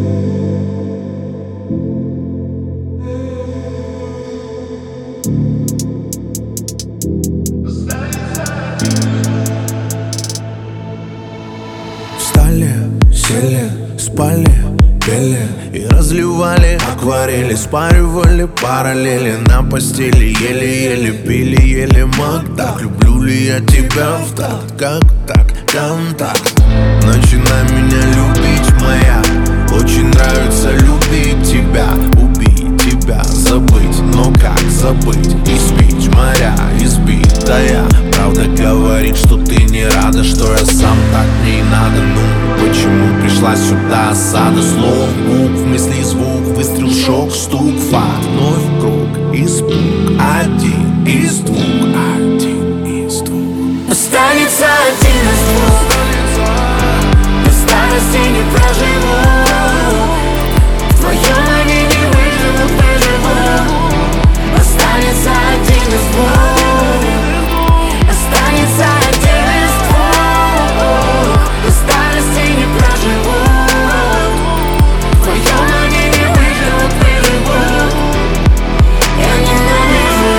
Встали, сели, спали, пели и разливали акварели, спаривали параллели на постели, еле-еле пили, еле мог так. Люблю ли я тебя в такт, как так, контакт. Начинай меня любить, моя. Очень нравится любить тебя, убить тебя, забыть. Но как забыть? Испить моря, избитая. Правда говорит, что ты не рада, что я сам так не надо. Ну, почему пришла сюда осада слов, букв, мыслей, звук, выстрел, шок, стук, факт, вновь круг, испуг, один из двух, один из двух. Останется один из двух. До старости не проживу. В твоем они не выживут, выживут. Останется один из двух. Останется один из двух. До старости не проживу. В твоем они не выживут, выживут. Я ненавижу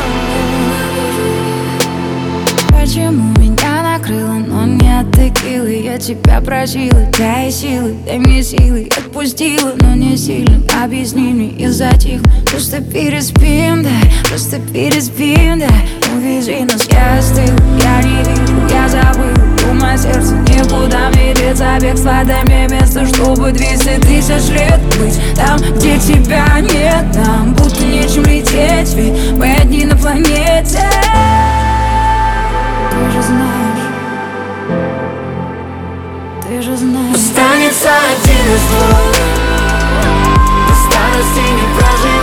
их. Почему меня накрыло, но не текилы? Я тебя просила, дай силы, дай мне силы. Отпустила, но не сильно. Объясни мне, я затих. Просто переспим, дай, просто переспим, дай. Увези нас, я остыл, я не вижу, я забыл. Мое сердце никуда не деться. Бегство, дай мне место, чтобы 200 тысяч лет быть там, где тебя нет. Нам будто нечем лететь, ведь мы одни на планете. Ты же знаешь, ты же знаешь. Останется один из двух. До старости не проживу.